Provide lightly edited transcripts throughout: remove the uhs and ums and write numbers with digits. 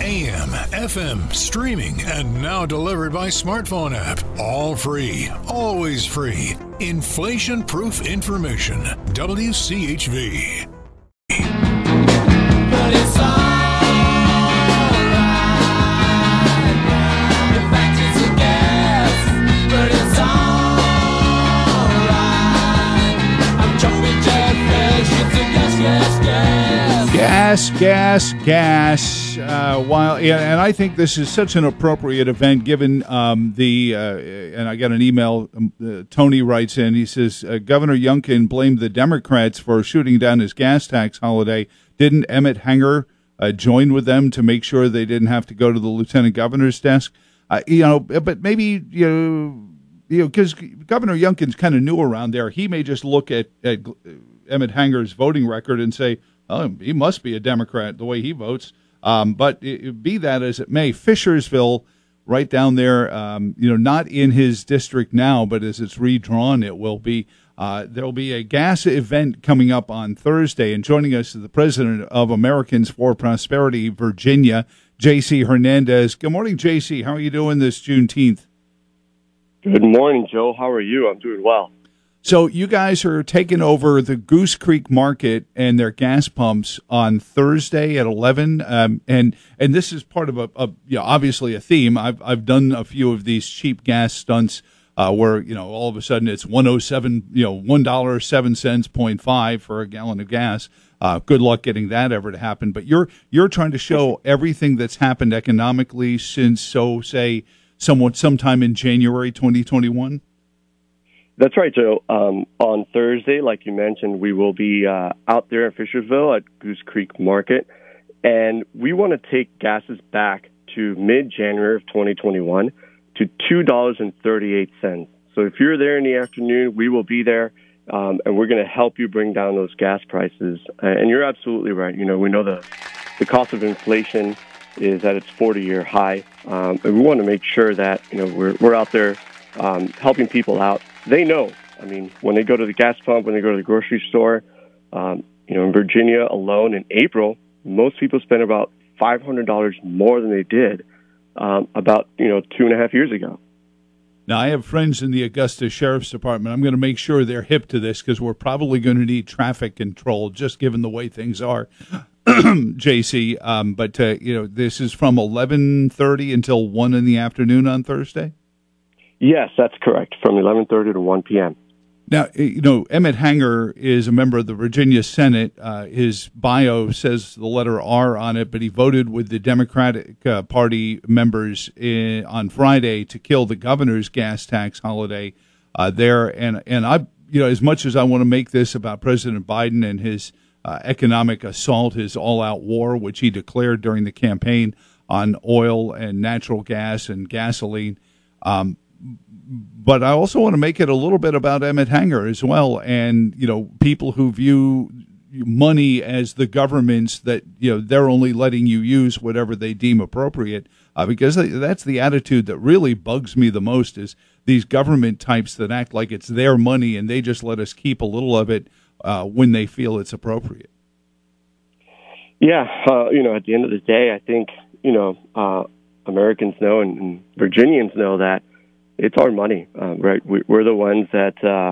AM, FM, streaming, and now delivered by smartphone app. All free, always free. Inflation-proof information. WCHV. But it's all Gas. And I think this is such an appropriate event given and I got an email. Tony writes in. He says Governor Youngkin blamed the Democrats for shooting down his gas tax holiday. Didn't Emmett Hanger join with them to make sure they didn't have to go to the lieutenant governor's desk? But maybe because Governor Youngkin's kind of new around there, he may just look at Emmett Hanger's voting record and say, oh, he must be a Democrat the way he votes. But be that as it may, Fishersville, right down there, not in his district now, but as it's redrawn, it will be. There'll be a gas event coming up on Thursday, and joining us is the president of Americans for Prosperity, Virginia, J.C. Hernandez. Good morning, J.C. How are you doing this Juneteenth? Good morning, Joe. How are you? I'm doing well. So you guys are taking over the Goose Creek Market and their gas pumps on Thursday at 11, and this is part of obviously a theme. I've done a few of these cheap gas stunts where all of a sudden it's $1.07, $1.07, 0.5 for a gallon of gas. Good luck getting that ever to happen. But you're trying to show everything that's happened economically since sometime in January 2021. That's right, Joe. On Thursday, like you mentioned, we will be out there in Fishersville at Goose Creek Market, and we want to take gases back to mid-January of 2021 to $2.38. So if you're there in the afternoon, we will be there, and we're going to help you bring down those gas prices. And you're absolutely right. We know the cost of inflation is at its 40-year high, and we want to make sure that we're out there helping people out. They know. I mean, when they go to the gas pump, when they go to the grocery store, in Virginia alone in April, most people spend about $500 more than they did about 2.5 years ago. Now, I have friends in the Augusta Sheriff's Department. I'm going to make sure they're hip to this because we're probably going to need traffic control just given the way things are, JC. But this is from 11:30 until 1 in the afternoon on Thursday? Yes, that's correct, from 11:30 to 1 p.m. Now, Emmett Hanger is a member of the Virginia Senate. His bio says the letter R on it, but he voted with the Democratic Party members on Friday to kill the governor's gas tax holiday there. And I, as much as I want to make this about President Biden and his economic assault, his all-out war, which he declared during the campaign on oil and natural gas and gasoline, but I also want to make it a little bit about Emmett Hanger as well, and people who view money as the government's, that they're only letting you use whatever they deem appropriate, because that's the attitude that really bugs me the most, is these government types that act like it's their money and they just let us keep a little of it when they feel it's appropriate. Yeah, at the end of the day, I think Americans know and Virginians know that it's our money, right? We're the ones that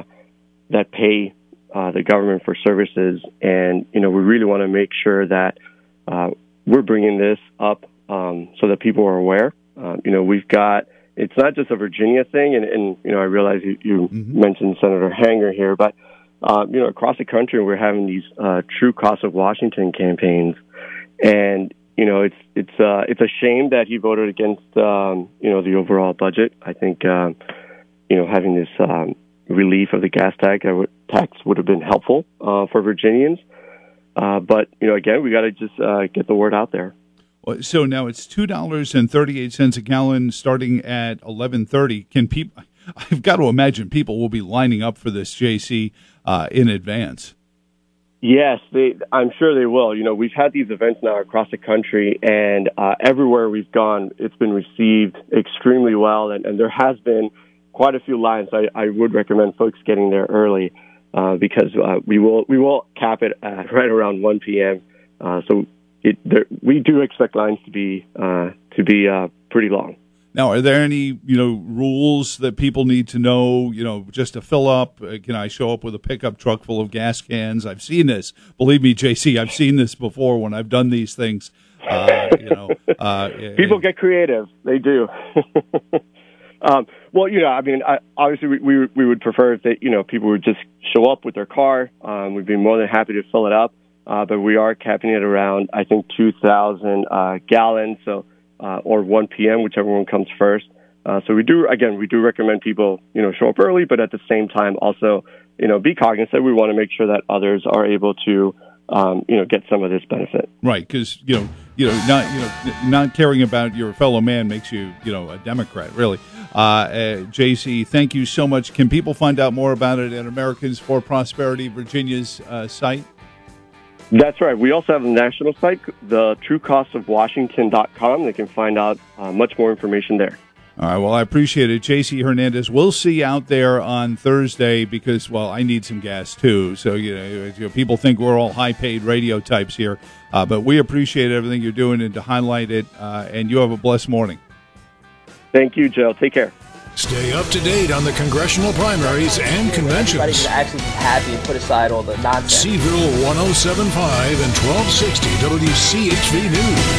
pay the government for services, and we really want to make sure that we're bringing this up so that people are aware. We've got, it's not just a Virginia thing, and I realize you mentioned Senator Hanger here, but across the country we're having these True Cost of Washington campaigns, and it's a shame that he voted against the overall budget. I think having this relief of the gas tax would have been helpful for Virginians. But again, we got to just get the word out there. So now it's $2.38 a gallon, starting at 11:30. Can people? I've got to imagine people will be lining up for this, JC, in advance. Yes, I'm sure they will. We've had these events now across the country, and everywhere we've gone, it's been received extremely well, and there has been quite a few lines. I would recommend folks getting there early because we will cap it at right around 1 p.m. So we do expect lines to be pretty long. Now, are there any, rules that people need to know, just to fill up? Can I show up with a pickup truck full of gas cans? I've seen this. Believe me, JC, I've seen this before when I've done these things. People get creative. They do. Obviously we would prefer if people would just show up with their car. We'd be more than happy to fill it up. But we are capping it around, I think, 2,000 gallons. So. Or 1 p.m., whichever one comes first. So we do recommend people, show up early, but at the same time also, be cognizant. We want to make sure that others are able to, get some of this benefit. Right, because not caring about your fellow man makes you, a Democrat, really. JC, thank you so much. Can people find out more about it at Americans for Prosperity Virginia's site? That's right. We also have a national site, the truecostofwashington.com. They can find out much more information there. All right. Well, I appreciate it. JC Hernandez, we'll see you out there on Thursday because, I need some gas too. So, people think we're all high-paid radio types here. But we appreciate everything you're doing and to highlight it. And you have a blessed morning. Thank you, Joe. Take care. Stay up to date on the congressional primaries and conventions. Everybody can actually be happy and put aside all the nonsense. Seville 107.5 and 1260 WCHV News.